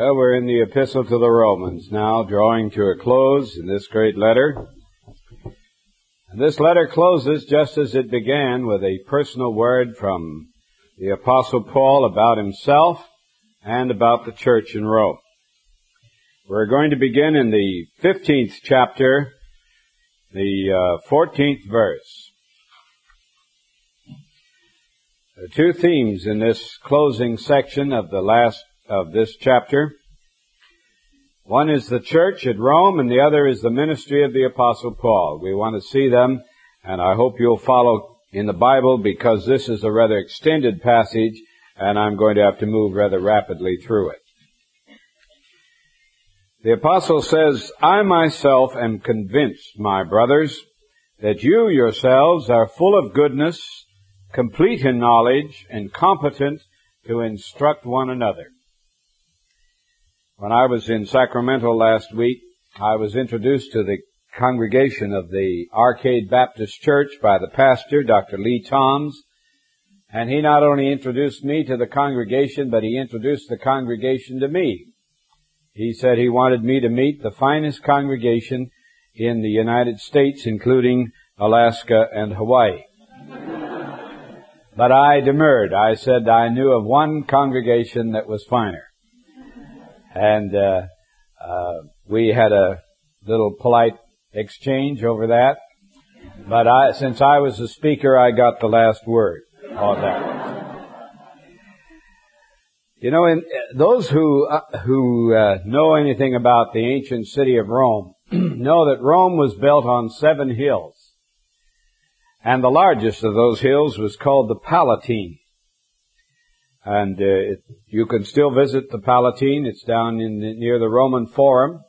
Well, we're in the Epistle to the Romans now, drawing to a close in this great letter. And this letter closes just as it began, with a personal word from the Apostle Paul about himself and about the church in Rome. We're going to begin in the 15th chapter, the 14th verse. There are two themes in this closing section of this chapter. One is the church at Rome, and the other is the ministry of the Apostle Paul. We want to see them, and I hope you'll follow in the Bible, because this is a rather extended passage, and I'm going to have to move rather rapidly through it. The Apostle says, "I myself am convinced, my brothers, that you yourselves are full of goodness, complete in knowledge, and competent to instruct one another." When I was in Sacramento last week, I was introduced to the congregation of the Arcade Baptist Church by the pastor, Dr. Lee Toms, and he not only introduced me to the congregation, but he introduced the congregation to me. He said he wanted me to meet the finest congregation in the United States, including Alaska and Hawaii. But I demurred. I said I knew of one congregation that was finer. And we had a little polite exchange over that. But since I was the speaker, I got the last word on that. You know, those who know anything about the ancient city of Rome know that Rome was built on 7 hills. And the largest of those hills was called the Palatine. And you can still visit the Palatine. It's down near the Roman Forum.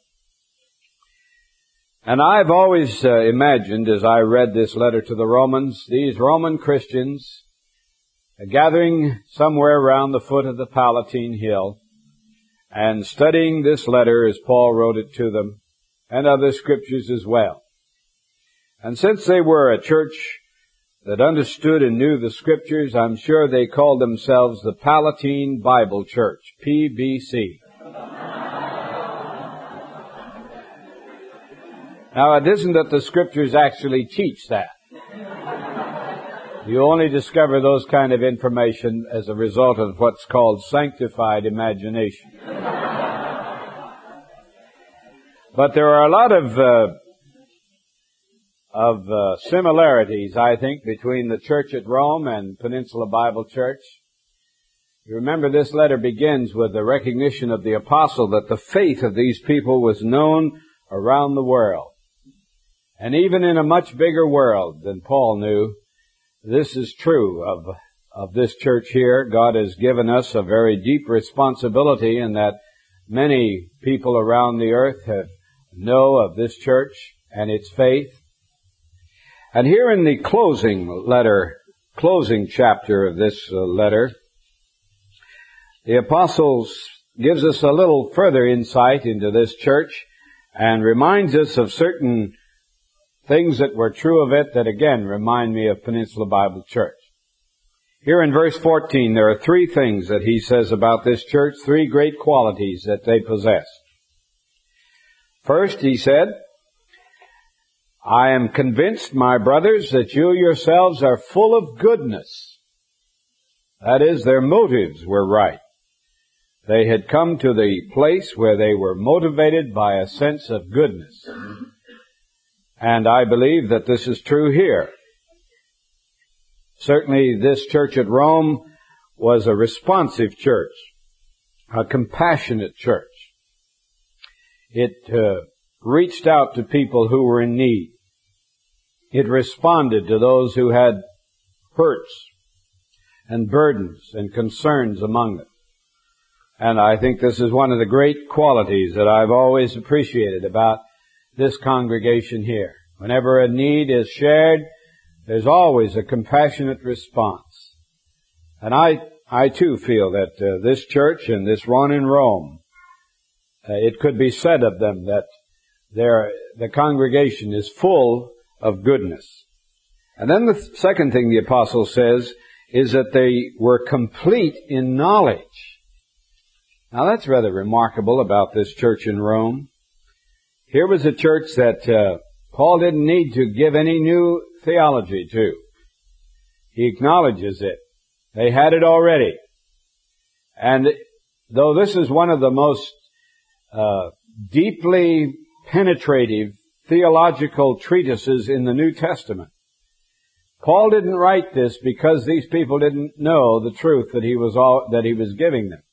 And I've always imagined, as I read this letter to the Romans, these Roman Christians gathering somewhere around the foot of the Palatine Hill and studying this letter as Paul wrote it to them, and other scriptures as well. And since they were a church that understood and knew the scriptures, I'm sure they called themselves the Palatine Bible Church, PBC. Now, it isn't that the scriptures actually teach that. You only discover those kind of information as a result of what's called sanctified imagination. But there are a lot of similarities, I think, between the church at Rome and Peninsula Bible Church. You remember this letter begins with the recognition of the apostle that the faith of these people was known around the world. And even in a much bigger world than Paul knew, this is true of this church here. God has given us a very deep responsibility in that many people around the earth know of this church and its faith. And here in the closing chapter of this letter, the apostle gives us a little further insight into this church and reminds us of certain things that were true of it that again remind me of Peninsula Bible Church. Here in verse 14, there are 3 things that he says about this church, 3 great qualities that they possess. First, he said, "I am convinced, my brothers, that you yourselves are full of goodness." That is, their motives were right. They had come to the place where they were motivated by a sense of goodness. And I believe that this is true here. Certainly this church at Rome was a responsive church, a compassionate church. It reached out to people who were in need. It responded to those who had hurts and burdens and concerns among them. And I think this is one of the great qualities that I've always appreciated about this congregation here. Whenever a need is shared, there's always a compassionate response. And I too feel that this church and this one in Rome, it could be said of them that the congregation is full of goodness. And then the second thing the apostle says is that they were complete in knowledge. Now that's rather remarkable about this church in Rome. Here was a church that Paul didn't need to give any new theology to. He acknowledges it. They had it already. And though this is one of the most deeply penetrative theological treatises in the New Testament, Paul didn't write this because these people didn't know the truth that he was giving them.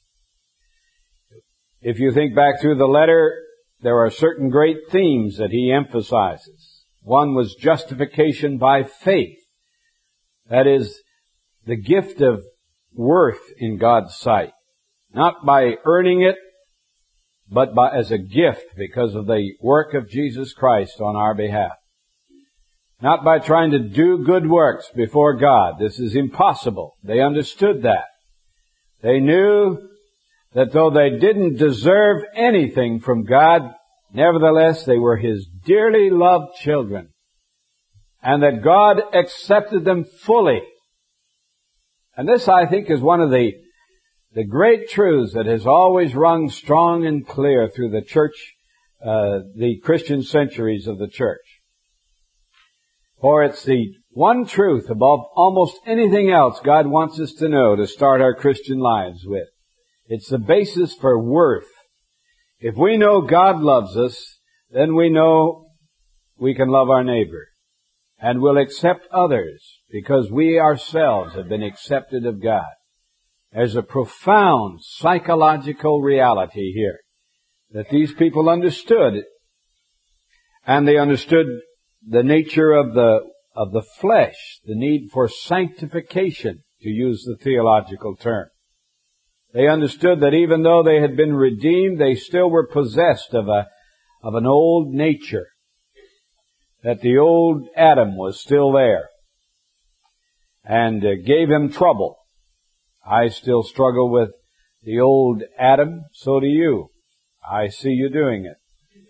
If you think back through the letter, there are certain great themes that he emphasizes. One was justification by faith. That is, the gift of worth in God's sight. Not by earning it, but as a gift because of the work of Jesus Christ on our behalf. Not by trying to do good works before God. This is impossible. They understood that. They knew that though they didn't deserve anything from God, nevertheless they were His dearly loved children, and that God accepted them fully. And this, I think, is one of the great truths that has always rung strong and clear through the church, the Christian centuries of the church. For it's the one truth above almost anything else God wants us to know to start our Christian lives with. It's the basis for worth. If we know God loves us, then we know we can love our neighbor. And we'll accept others because we ourselves have been accepted of God. There's a profound psychological reality here that these people understood. And they understood the nature of the flesh, the need for sanctification, to use the theological term. They understood that even though they had been redeemed, they still were possessed of an old nature. That the old Adam was still there and gave him trouble. I still struggle with the old Adam, so do you. I see you doing it.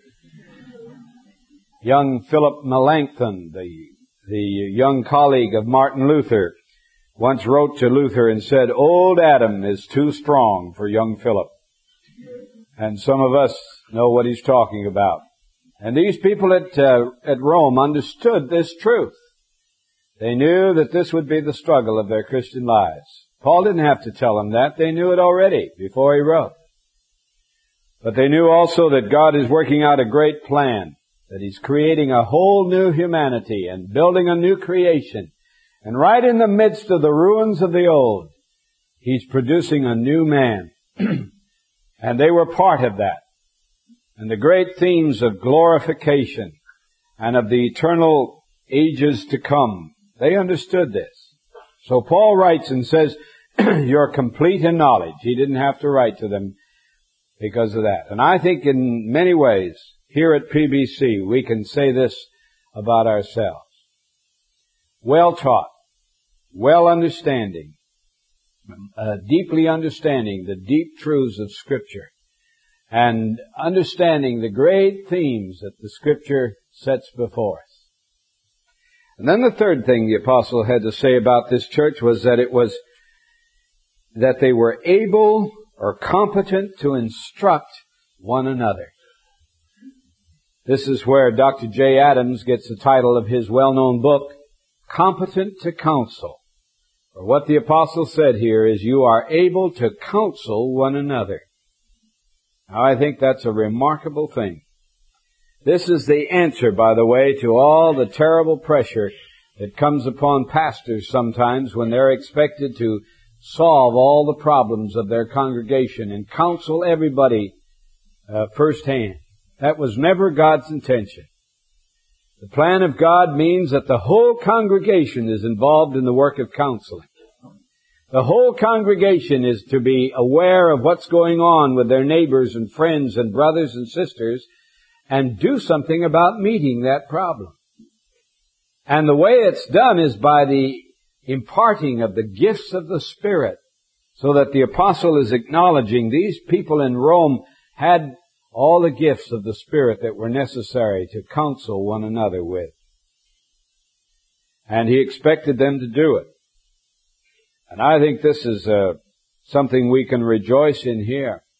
Young Philip Melanchthon, the young colleague of Martin Luther, once wrote to Luther and said, "Old Adam is too strong for young Philip." And some of us know what he's talking about. And these people at Rome understood this truth. They knew that this would be the struggle of their Christian lives. Paul didn't have to tell them that. They knew it already before he wrote. But they knew also that God is working out a great plan, that He's creating a whole new humanity and building a new creation. And right in the midst of the ruins of the old, He's producing a new man. And they were part of that. And the great themes of glorification and of the eternal ages to come, they understood this. So Paul writes and says, you're complete in knowledge. He didn't have to write to them because of that. And I think in many ways, here at PBC, we can say this about ourselves. Well taught, well understanding, deeply understanding the deep truths of Scripture, and understanding the great themes that the Scripture sets before us. And then the third thing the apostle had to say about this church was that they were able or competent to instruct one another. This is where Dr. J. Adams gets the title of his well-known book, Competent to Counsel. For what the apostle said here is, you are able to counsel one another. Now, I think that's a remarkable thing. This is the answer, by the way, to all the terrible pressure that comes upon pastors sometimes when they're expected to solve all the problems of their congregation and counsel everybody firsthand. That was never God's intention. The plan of God means that the whole congregation is involved in the work of counseling. The whole congregation is to be aware of what's going on with their neighbors and friends and brothers and sisters and do something about meeting that problem. And the way it's done is by the imparting of the gifts of the Spirit, so that the apostle is acknowledging these people in Rome had all the gifts of the Spirit that were necessary to counsel one another with. And he expected them to do it. And I think this is something we can rejoice in here.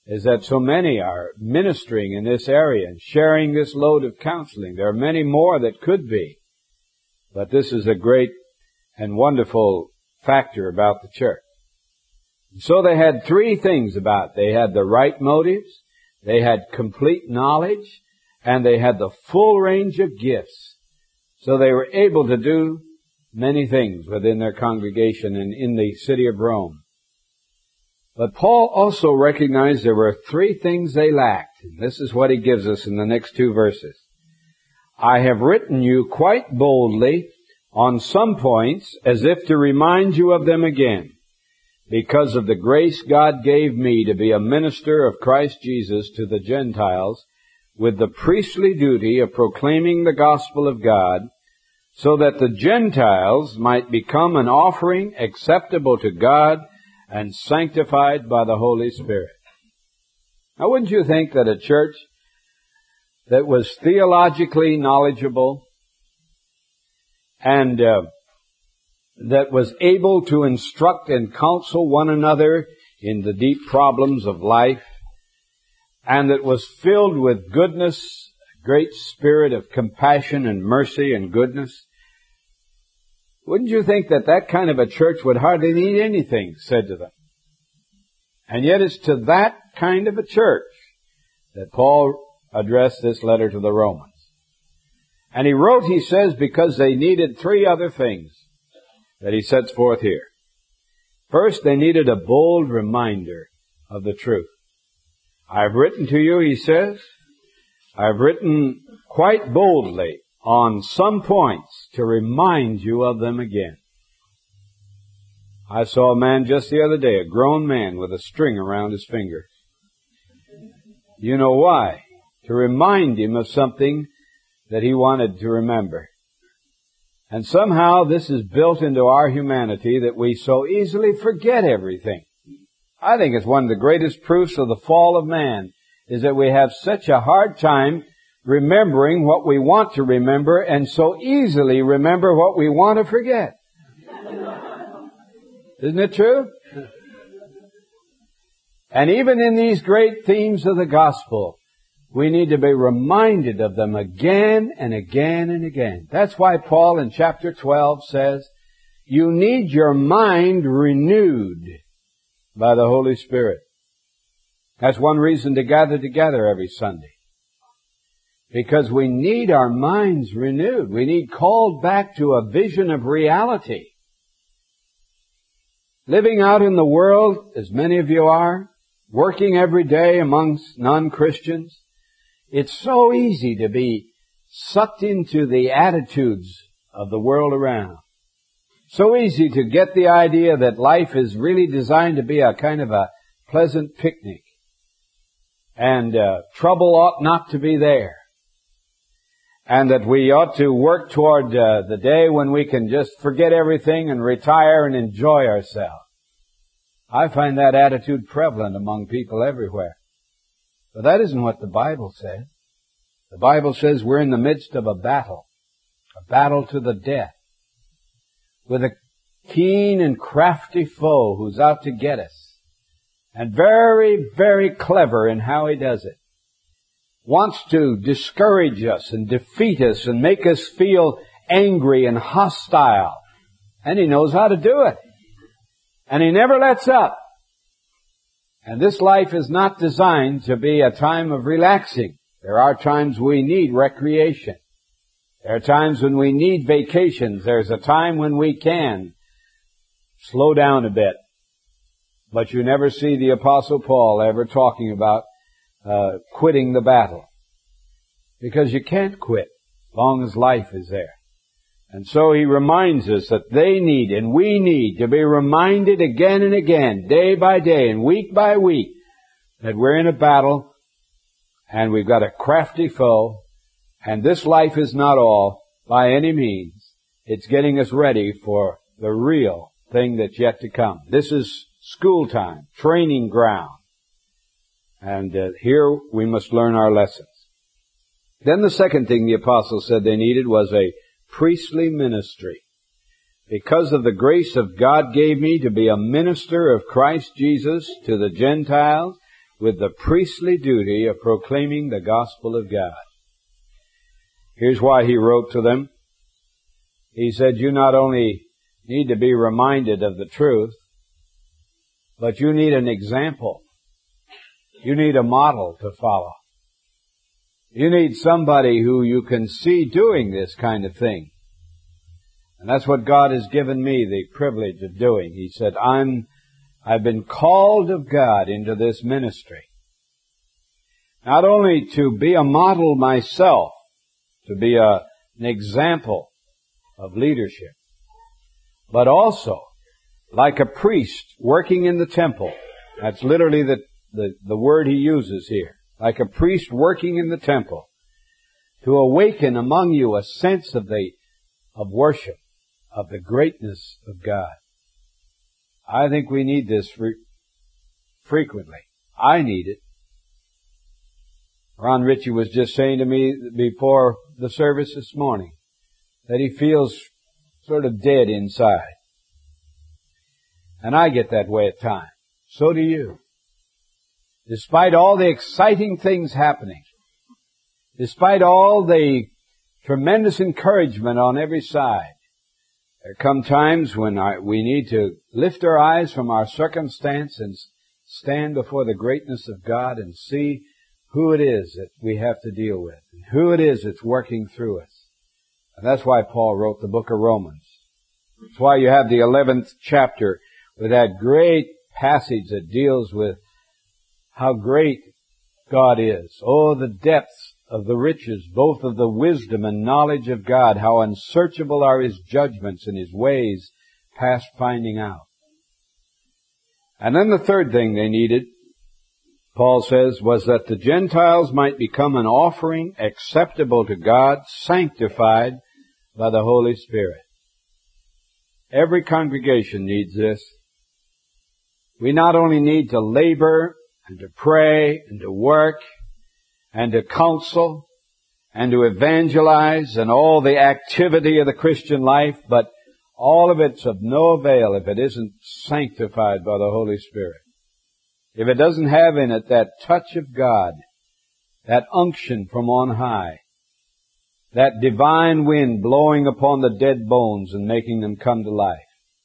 is that so many are ministering in this area and sharing this load of counseling. There are many more that could be. But this is a great and wonderful factor about the church. So they had three things about it. They had the right motives, they had complete knowledge, and they had the full range of gifts. So they were able to do many things within their congregation and in the city of Rome. But Paul also recognized there were three things they lacked. And this is what he gives us in the next two verses. I have written you quite boldly on some points as if to remind you of them again, because of the grace God gave me to be a minister of Christ Jesus to the Gentiles, with the priestly duty of proclaiming the gospel of God, so that the Gentiles might become an offering acceptable to God and sanctified by the Holy Spirit. Now, wouldn't you think that a church that was theologically knowledgeable and that was able to instruct and counsel one another in the deep problems of life, and that was filled with goodness, a great spirit of compassion and mercy and goodness, wouldn't you think that that kind of a church would hardly need anything said to them? And yet it's to that kind of a church that Paul addressed this letter to the Romans. And he wrote, he says, because they needed three other things that he sets forth here. First, they needed a bold reminder of the truth. I have written to you, he says, I have written quite boldly on some points to remind you of them again. I saw a man just the other day, a grown man with a string around his finger. You know why? To remind him of something that he wanted to remember. And somehow this is built into our humanity that we so easily forget everything. I think it's one of the greatest proofs of the fall of man is that we have such a hard time remembering what we want to remember and so easily remember what we want to forget. Isn't it true? And even in these great themes of the gospel, we need to be reminded of them again and again and again. That's why Paul in chapter 12 says, you need your mind renewed by the Holy Spirit. That's one reason to gather together every Sunday. Because we need our minds renewed. We need called back to a vision of reality. Living out in the world, as many of you are, working every day amongst non-Christians, it's so easy to be sucked into the attitudes of the world around. So easy to get the idea that life is really designed to be a kind of a pleasant picnic. And trouble ought not to be there. And that we ought to work toward the day when we can just forget everything and retire and enjoy ourselves. I find that attitude prevalent among people everywhere. But that isn't what the Bible says. The Bible says we're in the midst of a battle to the death, with a keen and crafty foe who's out to get us, and very, very clever in how he does it. Wants to discourage us and defeat us and make us feel angry and hostile. And he knows how to do it. And he never lets up. And this life is not designed to be a time of relaxing. There are times we need recreation. There are times when we need vacations. There's a time when we can slow down a bit. But you never see the Apostle Paul ever talking about quitting the battle. Because you can't quit as long as life is there. And so he reminds us that they need and we need to be reminded again and again, day by day and week by week, that we're in a battle and we've got a crafty foe, and this life is not all by any means. It's getting us ready for the real thing that's yet to come. This is school time, training ground. And here we must learn our lessons. Then the second thing the apostle said they needed was a priestly ministry. Because of the grace of God gave me to be a minister of Christ Jesus to the Gentiles, with the priestly duty of proclaiming the gospel of God. Here's why he wrote to them. He said, you not only need to be reminded of the truth, but you need an example. You need a model to follow. You need somebody who you can see doing this kind of thing. And that's what God has given me the privilege of doing. He said, I've been called of God into this ministry. Not only to be a model myself, to be an example of leadership, but also like a priest working in the temple. That's literally the word he uses here. Like a priest working in the temple, to awaken among you a sense of worship, of the greatness of God. I think we need this frequently. I need it. Ron Ritchie was just saying to me before the service this morning that he feels sort of dead inside. And I get that way at times. So do you. Despite all the exciting things happening, despite all the tremendous encouragement on every side, there come times when we need to lift our eyes from our circumstance and stand before the greatness of God and see who it is that we have to deal with, and who it is that's working through us. And that's why Paul wrote the book of Romans. That's why you have the 11th chapter with that great passage that deals with how great God is. Oh, the depths of the riches, both of the wisdom and knowledge of God, how unsearchable are His judgments and His ways past finding out. And then the third thing they needed, Paul says, was that the Gentiles might become an offering acceptable to God, sanctified by the Holy Spirit. Every congregation needs this. We not only need to labor and to pray and to work and to counsel and to evangelize and all the activity of the Christian life, but all of it's of no avail if it isn't sanctified by the Holy Spirit. If it doesn't have in it that touch of God, that unction from on high, that divine wind blowing upon the dead bones and making them come to life.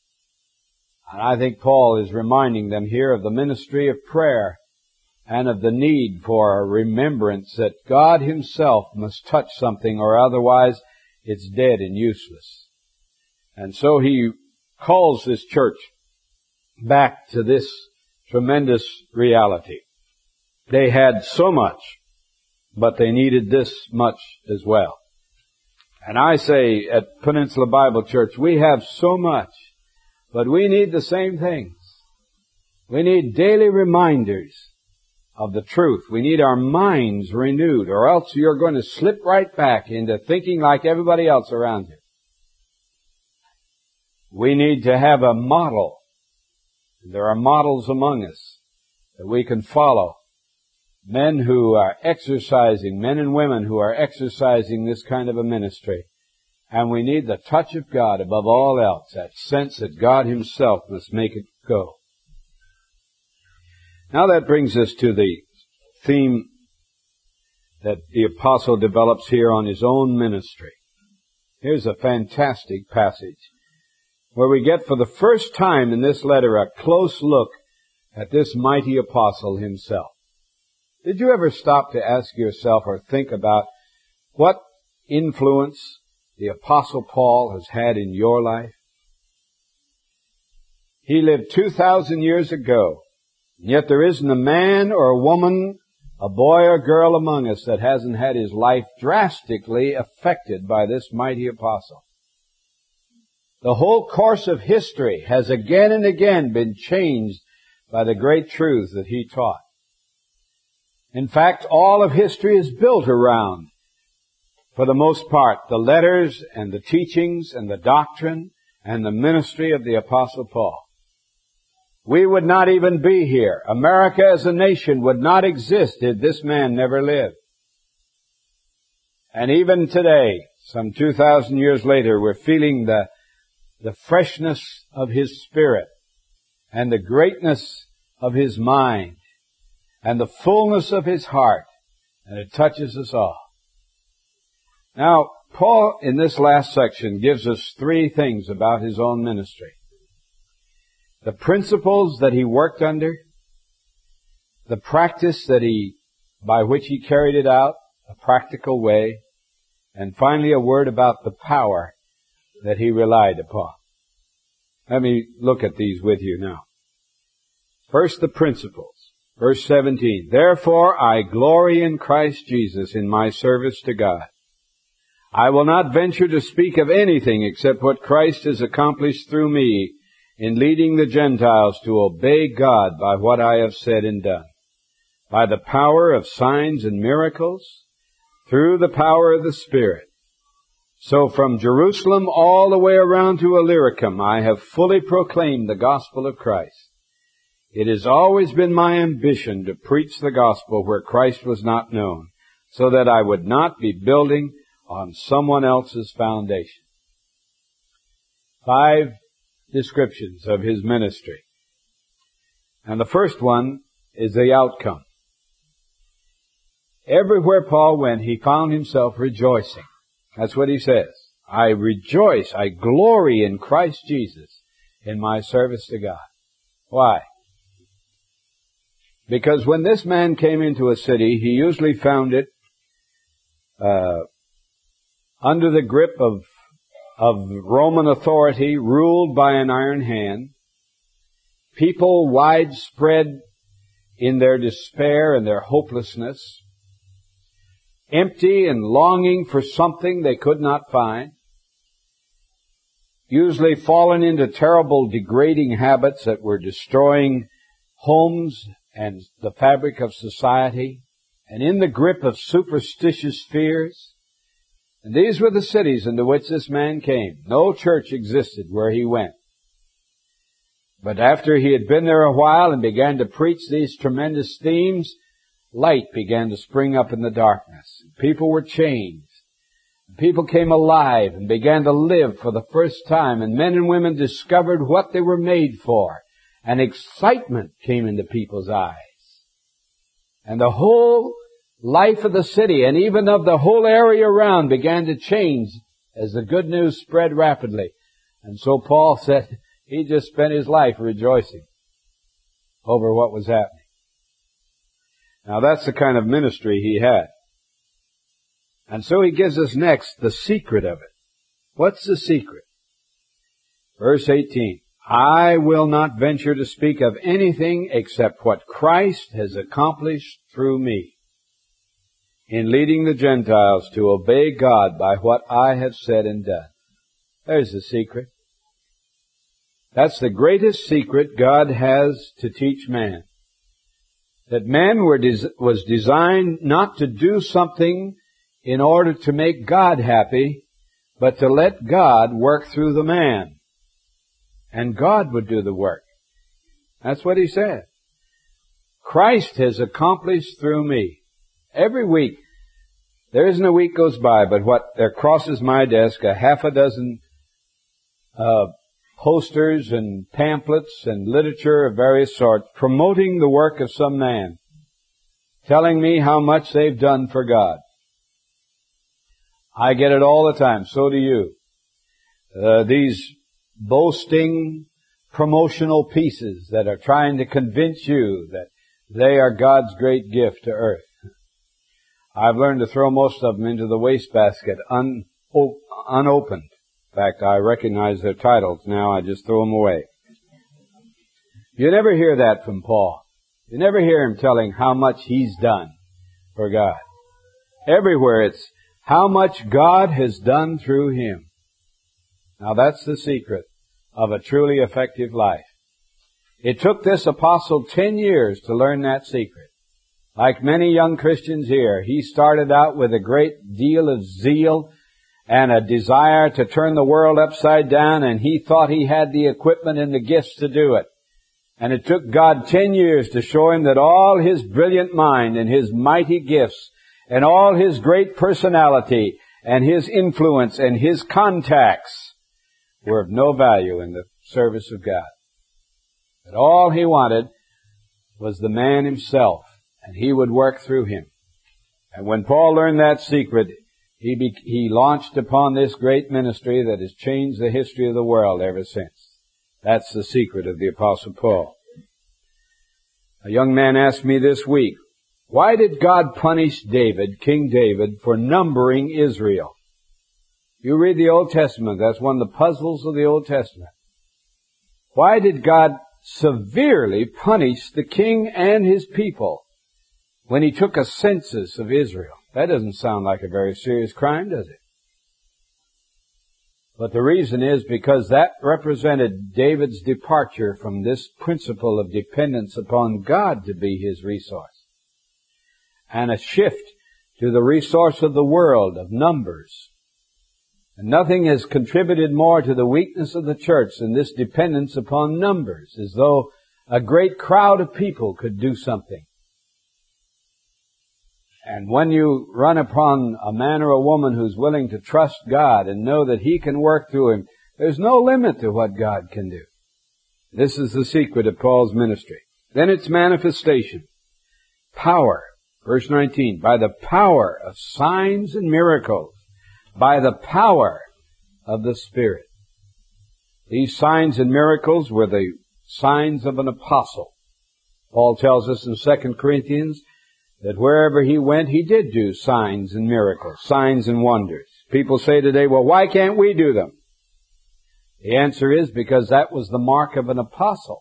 And I think Paul is reminding them here of the ministry of prayer and of the need for a remembrance that God Himself must touch something or otherwise it's dead and useless. And so he calls this church back to this tremendous reality. They had so much, but they needed this much as well. And I say at Peninsula Bible Church, we have so much, but we need the same things. We need daily reminders of the truth. We need our minds renewed, or else you're going to slip right back into thinking like everybody else around you. We need to have a model. There are models among us that we can follow. Men who are exercising, men and women who are exercising this kind of a ministry. And we need the touch of God above all else, that sense that God Himself must make it go. Now that brings us to the theme that the apostle develops here on his own ministry. Here's a fantastic passage where we get for the first time in this letter a close look at this mighty apostle himself. Did you ever stop to ask yourself or think about what influence the Apostle Paul has had in your life? He lived 2,000 years ago, and yet there isn't a man or a woman, a boy or girl among us that hasn't had his life drastically affected by this mighty apostle. The whole course of history has again and again been changed by the great truths that he taught. In fact, all of history is built around, for the most part, the letters and the teachings and the doctrine and the ministry of the Apostle Paul. We would not even be here. America as a nation would not exist did this man never live. And even today, some 2,000 years later, we're feeling the freshness of his spirit and the greatness of his mind and the fullness of His heart, and it touches us all. Now, Paul, in this last section, gives us three things about his own ministry. The principles that he worked under, the practice by which he carried it out, a practical way, and finally a word about the power that he relied upon. Let me look at these with you now. First, the principles. Verse 17, "Therefore I glory in Christ Jesus in my service to God. I will not venture to speak of anything except what Christ has accomplished through me in leading the Gentiles to obey God by what I have said and done, by the power of signs and miracles, through the power of the Spirit. So from Jerusalem all the way around to Illyricum, I have fully proclaimed the gospel of Christ. It has always been my ambition to preach the gospel where Christ was not known, so that I would not be building on someone else's foundation." 5 descriptions of his ministry. And the first one is the outcome. Everywhere Paul went, he found himself rejoicing. That's what he says. I rejoice, I glory in Christ Jesus in my service to God. Why? Because when this man came into a city, he usually found it under the grip of Roman authority, ruled by an iron hand. People widespread in their despair and their hopelessness, empty and longing for something they could not find, usually fallen into terrible degrading habits that were destroying homes and the fabric of society, and in the grip of superstitious fears. And these were the cities into which this man came. No church existed where he went. But after he had been there a while and began to preach these tremendous themes, light began to spring up in the darkness. People were changed. People came alive and began to live for the first time, and men and women discovered what they were made for. And excitement came into people's eyes. And the whole life of the city and even of the whole area around began to change as the good news spread rapidly. And so Paul said he just spent his life rejoicing over what was happening. Now that's the kind of ministry he had. And so he gives us next the secret of it. What's the secret? Verse 18, "I will not venture to speak of anything except what Christ has accomplished through me in leading the Gentiles to obey God by what I have said and done." There's the secret. That's the greatest secret God has to teach man. That man was designed not to do something in order to make God happy, but to let God work through the man. And God would do the work. That's what he said. Christ has accomplished through me. Every week, there isn't a week goes by but there crosses my desk a half a dozen posters and pamphlets and literature of various sorts promoting the work of some man, telling me how much they've done for God. I get it all the time. So do you. These boasting promotional pieces that are trying to convince you that they are God's great gift to earth. I've learned to throw most of them into the wastebasket unopened. In fact, I recognize their titles now. I just throw them away. You never hear that from Paul. You never hear him telling how much he's done for God. Everywhere it's how much God has done through him. Now that's the secret of a truly effective life. It took this apostle 10 years to learn that secret. Like many young Christians here, he started out with a great deal of zeal and a desire to turn the world upside down, and he thought he had the equipment and the gifts to do it. And it took God 10 years to show him that all his brilliant mind and his mighty gifts and all his great personality and his influence and his contacts were of no value in the service of God. That all he wanted was the man himself and He would work through him. And when Paul learned that secret, he launched upon this great ministry that has changed the history of the world ever since. That's the secret of the Apostle Paul. A young man asked me this week, why did God punish David, King David, for numbering Israel? You read the Old Testament, that's one of the puzzles of the Old Testament. Why did God severely punish the king and his people when He took a census of Israel? That doesn't sound like a very serious crime, does it? But the reason is because that represented David's departure from this principle of dependence upon God to be his resource, and a shift to the resource of the world, of numbers. And nothing has contributed more to the weakness of the church than this dependence upon numbers, as though a great crowd of people could do something. And when you run upon a man or a woman who's willing to trust God and know that He can work through him, there's no limit to what God can do. This is the secret of Paul's ministry. Then its manifestation. Power. Verse 19. By the power of signs and miracles. By the power of the Spirit. These signs and miracles were the signs of an apostle. Paul tells us in 2 Corinthians that wherever he went, he did do signs and miracles, signs and wonders. People say today, well, why can't we do them? The answer is because that was the mark of an apostle.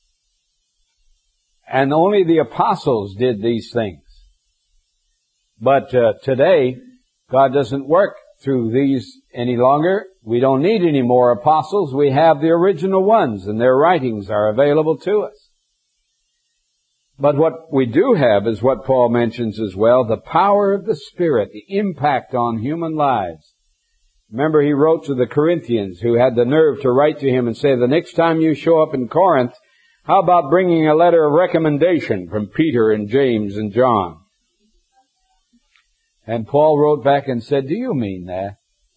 And only the apostles did these things. But today, God doesn't work through these any longer. We don't need any more apostles. We have the original ones, and their writings are available to us. But what we do have is what Paul mentions as well, the power of the Spirit, the impact on human lives. Remember, he wrote to the Corinthians, who had the nerve to write to him and say, the next time you show up in Corinth, how about bringing a letter of recommendation from Peter and James and John? And Paul wrote back and said, do you mean that?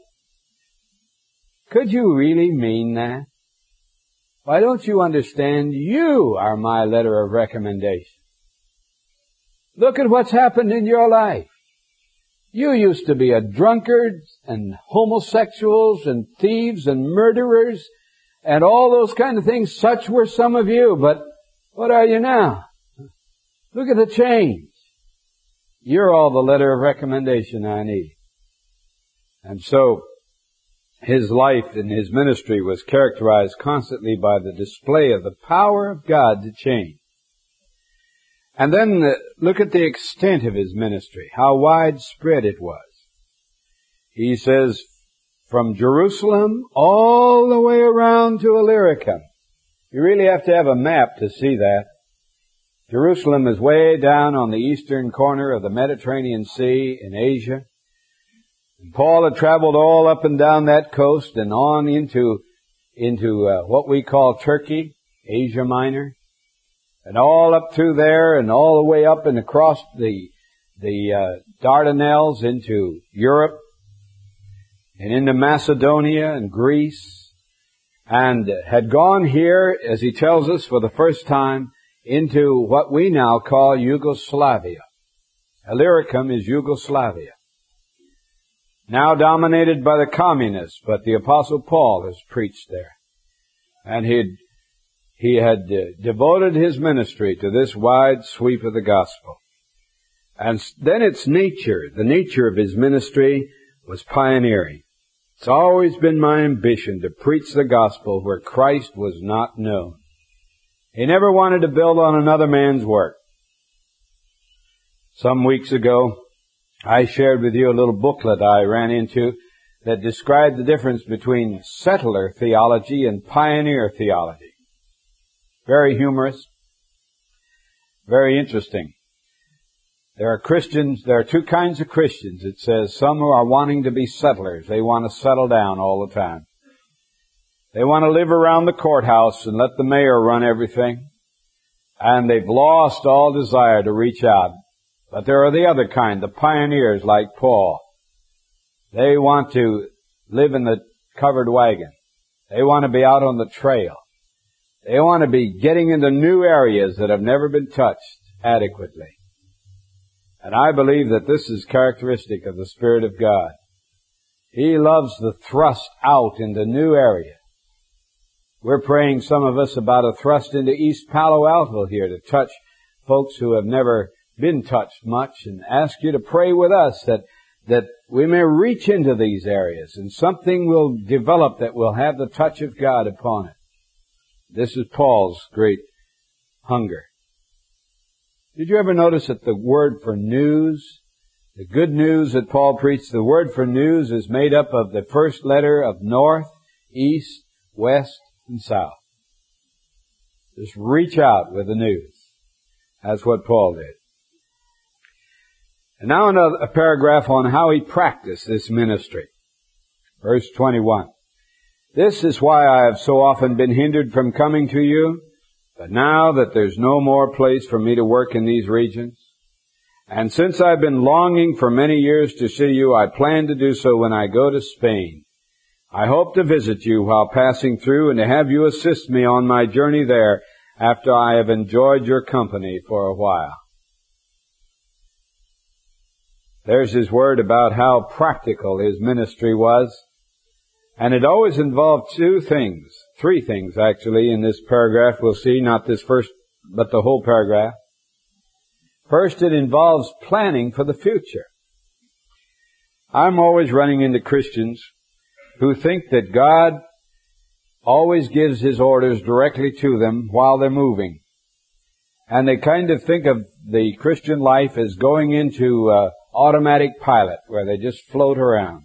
Could you really mean that? Why don't you understand? You are my letter of recommendation. Look at what's happened in your life. You used to be a drunkard and homosexuals and thieves and murderers and all those kind of things. Such were some of you, but what are you now? Look at the change. You're all the letter of recommendation I need. And so, his life and his ministry was characterized constantly by the display of the power of God to change. And then look at the extent of his ministry, how widespread it was. He says, from Jerusalem all the way around to Illyricum. You really have to have a map to see that. Jerusalem is way down on the eastern corner of the Mediterranean Sea in Asia. And Paul had traveled all up and down that coast and on into what we call Turkey, Asia Minor, and all up through there and all the way up and across the Dardanelles into Europe and into Macedonia and Greece, and had gone here, as he tells us for the first time, into what we now call Yugoslavia. Illyricum is Yugoslavia. Now dominated by the communists, but the Apostle Paul has preached there. And he had devoted his ministry to this wide sweep of the gospel. And then its nature, the nature of his ministry was pioneering. It's always been my ambition to preach the gospel where Christ was not known. He never wanted to build on another man's work. Some weeks ago, I shared with you a little booklet I ran into that described the difference between settler theology and pioneer theology. Very humorous. Very interesting. There are two kinds of Christians. It says some who are wanting to be settlers. They want to settle down all the time. They want to live around the courthouse and let the mayor run everything. And they've lost all desire to reach out. But there are the other kind, the pioneers like Paul. They want to live in the covered wagon. They want to be out on the trail. They want to be getting into new areas that have never been touched adequately. And I believe that this is characteristic of the Spirit of God. He loves the thrust out into new areas. We're praying, some of us, about a thrust into East Palo Alto here to touch folks who have never been touched much, and ask you to pray with us that we may reach into these areas and something will develop that will have the touch of God upon it. This is Paul's great hunger. Did you ever notice that the word for news, the good news that Paul preached, the word for news is made up of the first letter of north, east, west, and south. Just reach out with the news. That's what Paul did. And now a paragraph on how he practiced this ministry. Verse 21. This is why I have so often been hindered from coming to you, but now that there's no more place for me to work in these regions, and since I've been longing for many years to see you, I plan to do so when I go to Spain. I hope to visit you while passing through and to have you assist me on my journey there after I have enjoyed your company for a while. There's his word about how practical his ministry was. And it always involved three things actually in this paragraph. We'll see, not this first, but the whole paragraph. First, it involves planning for the future. I'm always running into Christians who think that God always gives His orders directly to them while they're moving. And they kind of think of the Christian life as going into automatic pilot, where they just float around.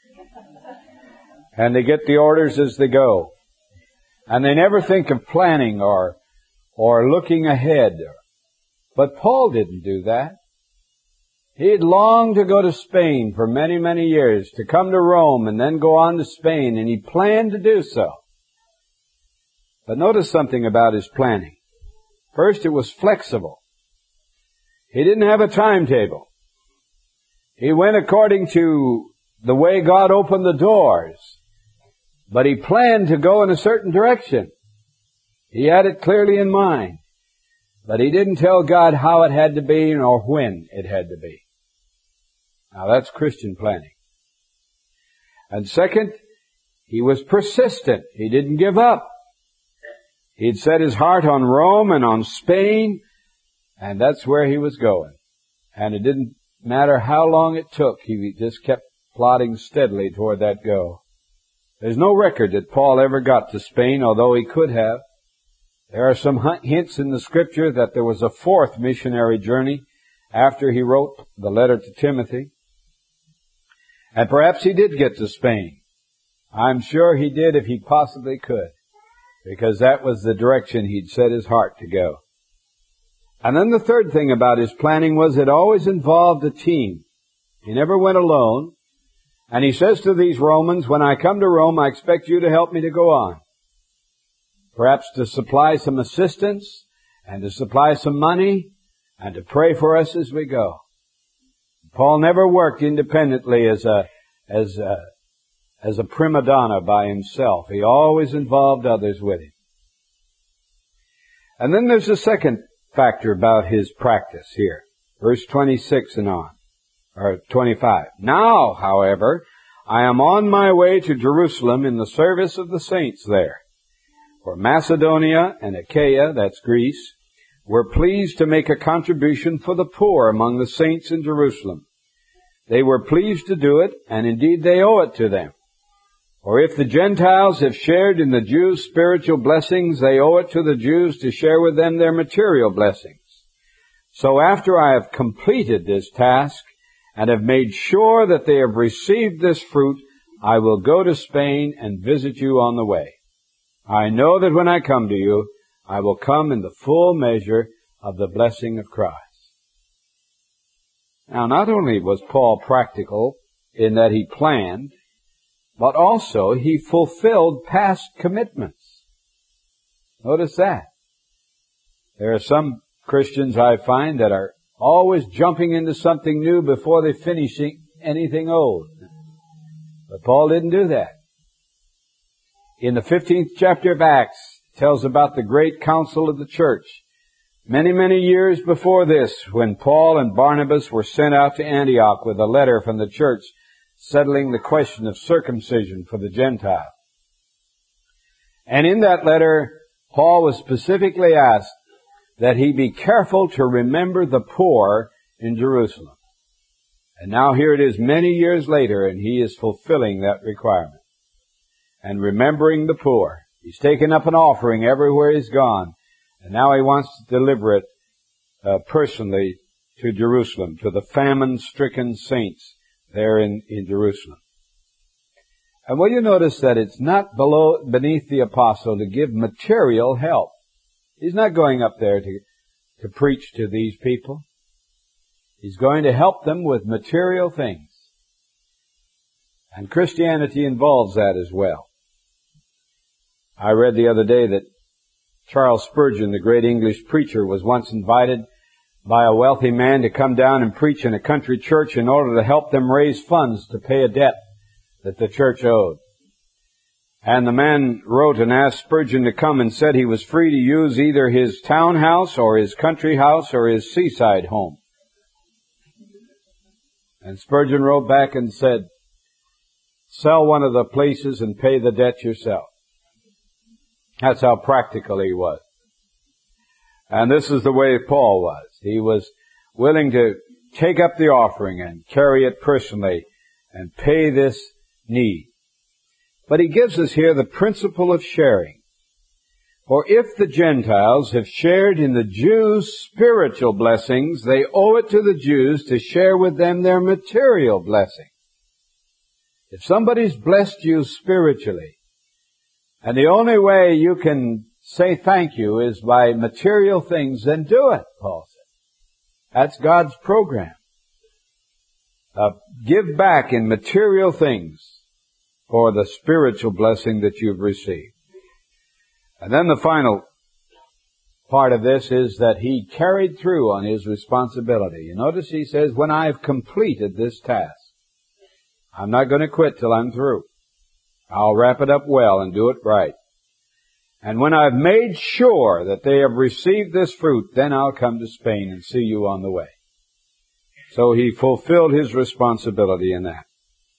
And they get the orders as they go. And they never think of planning or looking ahead. But Paul didn't do that. He'd longed to go to Spain for many, many years, to come to Rome and then go on to Spain, and he planned to do so. But notice something about his planning. First, it was flexible. He didn't have a timetable. He went according to the way God opened the doors. But he planned to go in a certain direction. He had it clearly in mind. But he didn't tell God how it had to be nor when it had to be. Now that's Christian planning. And second, he was persistent. He didn't give up. He'd set his heart on Rome and on Spain, and that's where he was going. And it didn't matter how long it took. He just kept plodding steadily toward that goal. There's no record that Paul ever got to Spain, although he could have. There are some hints in the Scripture that there was a fourth missionary journey after he wrote the letter to Timothy. And perhaps he did get to Spain. I'm sure he did if he possibly could, because that was the direction he'd set his heart to go. And then the third thing about his planning was it always involved a team. He never went alone. And he says to these Romans, when I come to Rome, I expect you to help me to go on. Perhaps to supply some assistance, and to supply some money, and to pray for us as we go. Paul never worked independently as a prima donna by himself. He always involved others with him. And then there's a second factor about his practice here. Verse 26 and on. Or 25. Now, however, I am on my way to Jerusalem in the service of the saints there. For Macedonia and Achaia, that's Greece, were pleased to make a contribution for the poor among the saints in Jerusalem. They were pleased to do it, and indeed they owe it to them. For if the Gentiles have shared in the Jews' spiritual blessings, they owe it to the Jews to share with them their material blessings. So after I have completed this task, and have made sure that they have received this fruit, I will go to Spain and visit you on the way. I know that when I come to you, I will come in the full measure of the blessing of Christ. Now, not only was Paul practical in that he planned, but also he fulfilled past commitments. Notice that. There are some Christians I find that are always jumping into something new before they finish anything old. But Paul didn't do that. In the 15th chapter of Acts, it tells about the great council of the church Many, many years before this, when Paul and Barnabas were sent out to Antioch with a letter from the church settling the question of circumcision for the Gentiles. And in that letter, Paul was specifically asked that he be careful to remember the poor in Jerusalem. And now here it is many years later, and he is fulfilling that requirement. And remembering the poor. He's taken up an offering everywhere he's gone. And now he wants to deliver it personally to Jerusalem, to the famine-stricken saints there in Jerusalem. And will you notice that it's not beneath the apostle to give material help. He's not going up there to preach to these people. He's going to help them with material things. And Christianity involves that as well. I read the other day that Charles Spurgeon, the great English preacher, was once invited by a wealthy man to come down and preach in a country church in order to help them raise funds to pay a debt that the church owed. And the man wrote and asked Spurgeon to come and said he was free to use either his townhouse or his country house or his seaside home. And Spurgeon wrote back and said, sell one of the places and pay the debt yourself. That's how practical he was. And this is the way Paul was. He was willing to take up the offering and carry it personally and pay this need. But he gives us here the principle of sharing. For if the Gentiles have shared in the Jews' spiritual blessings, they owe it to the Jews to share with them their material blessing. If somebody's blessed you spiritually, and the only way you can say thank you is by material things, then do it, Paul said. That's God's program. Give back in material things for the spiritual blessing that you've received. And then the final part of this is that he carried through on his responsibility. You notice he says, when I've completed this task, I'm not going to quit till I'm through. I'll wrap it up well and do it right. And when I've made sure that they have received this fruit, then I'll come to Spain and see you on the way. So he fulfilled his responsibility in that.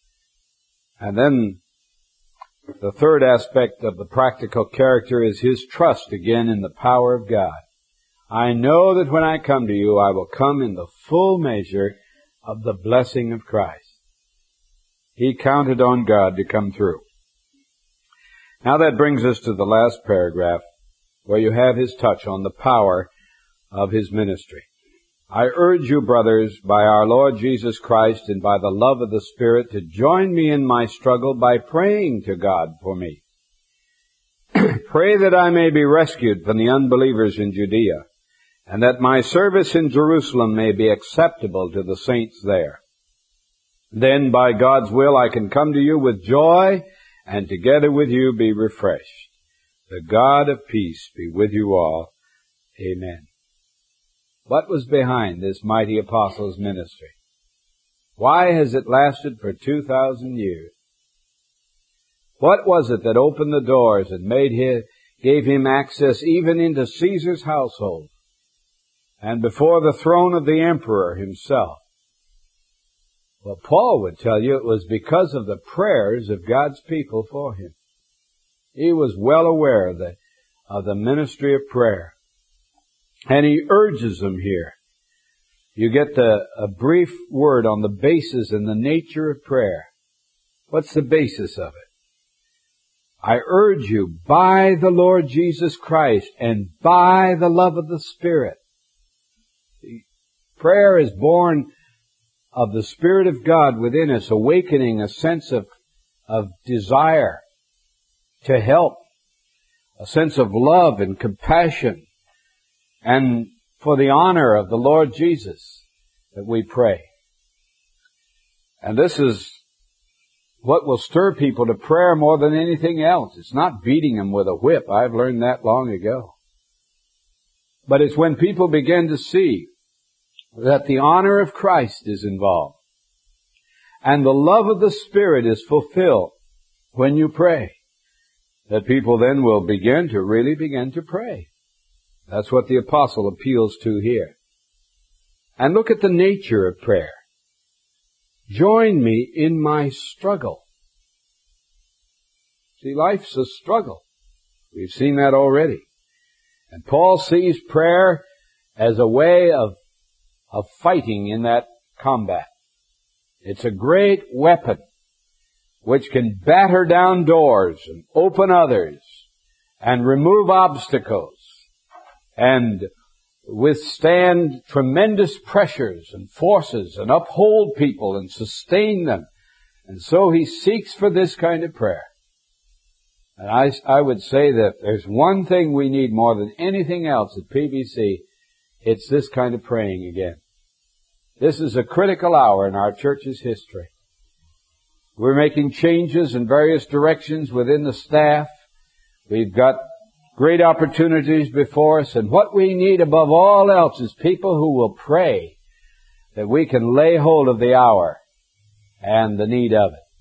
And then the third aspect of the practical character is his trust again in the power of God. I know that when I come to you, I will come in the full measure of the blessing of Christ. He counted on God to come through. Now that brings us to the last paragraph, where you have his touch on the power of his ministry. I urge you, brothers, by our Lord Jesus Christ and by the love of the Spirit, to join me in my struggle by praying to God for me. Pray that I may be rescued from the unbelievers in Judea, and that my service in Jerusalem may be acceptable to the saints there. Then, by God's will, I can come to you with joy, and together with you be refreshed. The God of peace be with you all. Amen. What was behind this mighty apostle's ministry? Why has it lasted for 2,000 years? What was it that opened the doors and gave him access even into Caesar's household and before the throne of the emperor himself? Well, Paul would tell you it was because of the prayers of God's people for him. He was well aware of the ministry of prayer. And he urges them here. You get a brief word on the basis and the nature of prayer. What's the basis of it? I urge you by the Lord Jesus Christ and by the love of the Spirit. Prayer is born of the Spirit of God within us, awakening a sense of desire to help, a sense of love and compassion, and for the honor of the Lord Jesus that we pray. And this is what will stir people to prayer more than anything else. It's not beating them with a whip. I've learned that long ago. But it's when people begin to see that the honor of Christ is involved and the love of the Spirit is fulfilled when you pray, that people then will really begin to pray. That's what the apostle appeals to here. And look at the nature of prayer. Join me in my struggle. See, life's a struggle. We've seen that already. And Paul sees prayer as a way of fighting in that combat. It's a great weapon which can batter down doors and open others and remove obstacles and withstand tremendous pressures and forces and uphold people and sustain them. And so he seeks for this kind of prayer. And I would say that there's one thing we need more than anything else at PBC. It's this kind of praying again. This is a critical hour in our church's history. We're making changes in various directions within the staff. We've got great opportunities before us, and what we need above all else is people who will pray that we can lay hold of the hour and the need of it.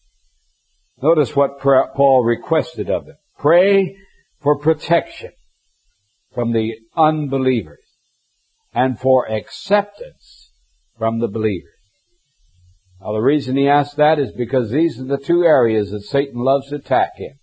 Notice what Paul requested of them. Pray for protection from the unbelievers and for acceptance from the believers. Now, the reason he asked that is because these are the two areas that Satan loves to attack him.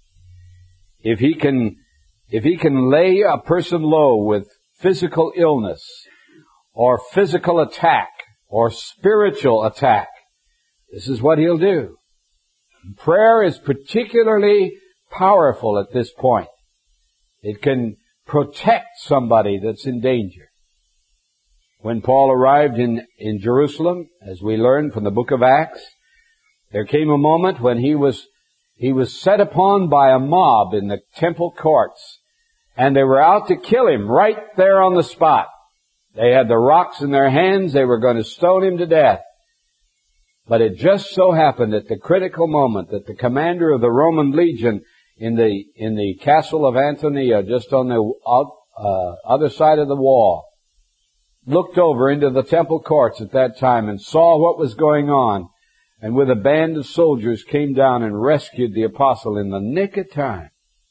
If he can lay a person low with physical illness or physical attack or spiritual attack, this is what he'll do. Prayer is particularly powerful at this point. It can protect somebody that's in danger. When Paul arrived in Jerusalem, as we learn from the book of Acts, there came a moment when he was set upon by a mob in the temple courts, and they were out to kill him right there on the spot. They had the rocks in their hands. They were going to stone him to death. But it just so happened at the critical moment that the commander of the Roman legion in the castle of Antonia, just on the other side of the wall, looked over into the temple courts at that time and saw what was going on, and with a band of soldiers came down and rescued the apostle in the nick of time,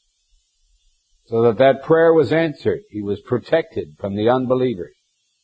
so that prayer was answered. He was protected from the unbelievers.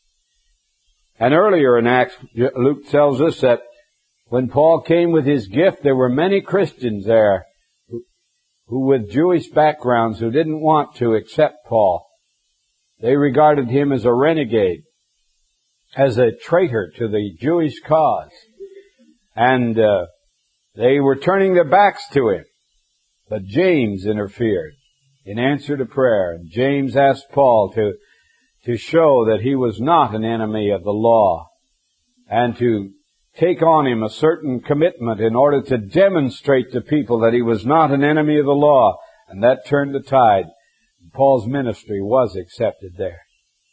And earlier in Acts, Luke tells us that when Paul came with his gift, there were many Christians there who with Jewish backgrounds who didn't want to accept Paul. They regarded him as a renegade, as a traitor to the Jewish cause. And they were turning their backs to him. But James interfered in answer to prayer. And James asked Paul to show that he was not an enemy of the law and to take on him a certain commitment in order to demonstrate to people that he was not an enemy of the law. And that turned the tide. Paul's ministry was accepted there.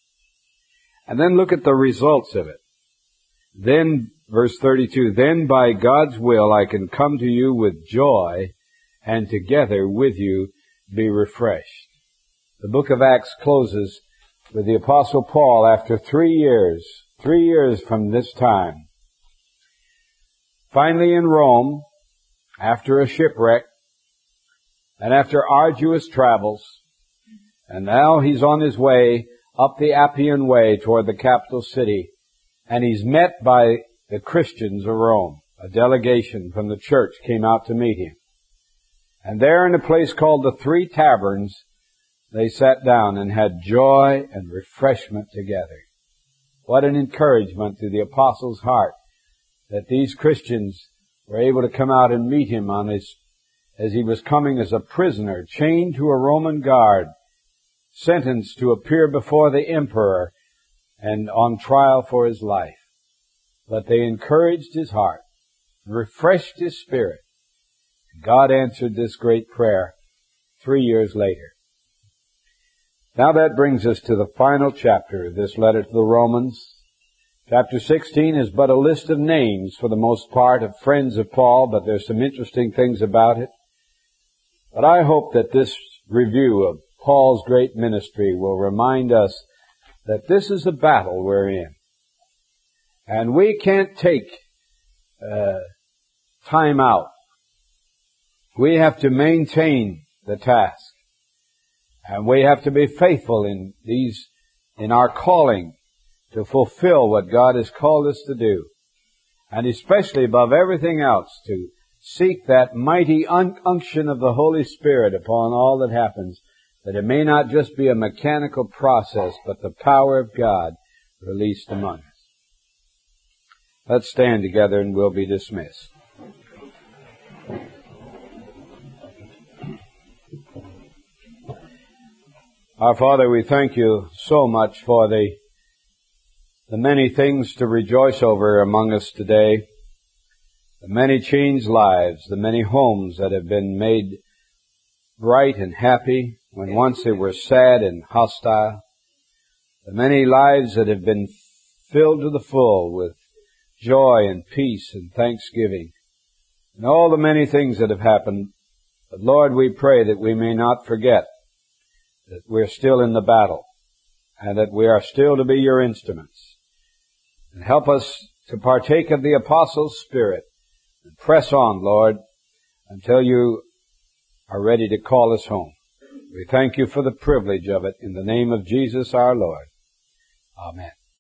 And then look at the results of it. Then, verse 32, then by God's will I can come to you with joy and together with you be refreshed. The book of Acts closes with the Apostle Paul after 3 years from this time, finally in Rome, after a shipwreck, and after arduous travels, and now he's on his way up the Appian Way toward the capital city, and he's met by the Christians of Rome. A delegation from the church came out to meet him. And there in a place called the Three Taverns, they sat down and had joy and refreshment together. What an encouragement to the apostle's heart that these Christians were able to come out and meet him as he was coming as a prisoner, chained to a Roman guard, sentenced to appear before the emperor and on trial for his life. But they encouraged his heart, refreshed his spirit. God answered this great prayer 3 years later. Now that brings us to the final chapter of this letter to the Romans. Chapter 16 is but a list of names for the most part of friends of Paul, but there's some interesting things about it. But I hope that this review of Paul's great ministry will remind us that this is a battle we're in. And we can't take time out. We have to maintain the task. And we have to be faithful in our calling to fulfill what God has called us to do. And especially above everything else, to seek that mighty unction of the Holy Spirit upon all that happens, that it may not just be a mechanical process, but the power of God released among us. Let's stand together and we'll be dismissed. Our Father, we thank you so much for the many things to rejoice over among us today, the many changed lives, the many homes that have been made bright and happy when once they were sad and hostile, the many lives that have been filled to the full with joy and peace and thanksgiving, and all the many things that have happened. But Lord, we pray that we may not forget that we're still in the battle and that we are still to be your instruments. And help us to partake of the Apostles' Spirit and press on, Lord, until you are ready to call us home. We thank you for the privilege of it in the name of Jesus our Lord. Amen.